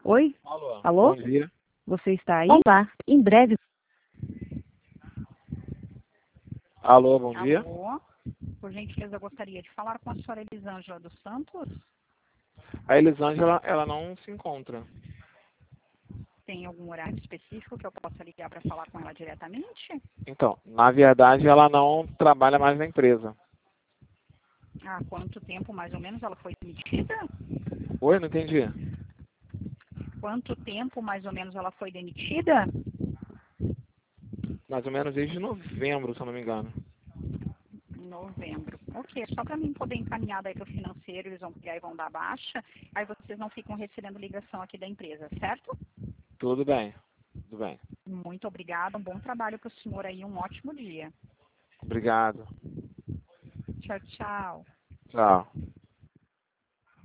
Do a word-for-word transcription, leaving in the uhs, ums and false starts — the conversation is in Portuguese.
Oi? Alô. Alô? Bom dia. Você está aí? Olá, em breve. Alô, bom dia. Alô? Por gentileza, eu gostaria de falar com a senhora Elisângela dos Santos. A Elisângela, ela não se encontra. Tem algum horário específico que eu possa ligar para falar com ela diretamente? Então, na verdade, ela não trabalha mais na empresa. Há quanto tempo, mais ou menos, ela foi demitida? Oi, não entendi. Quanto tempo, mais ou menos, ela foi demitida? Mais ou menos desde novembro, se eu não me engano. Novembro. Ok, só para mim poder encaminhar daí para o financeiro, eles vão pegar e vão dar baixa, aí vocês não ficam recebendo ligação aqui da empresa, certo? Tudo bem, tudo bem. Muito obrigada, um bom trabalho para o senhor aí, um ótimo dia. Obrigado. Tchau, tchau. Tchau.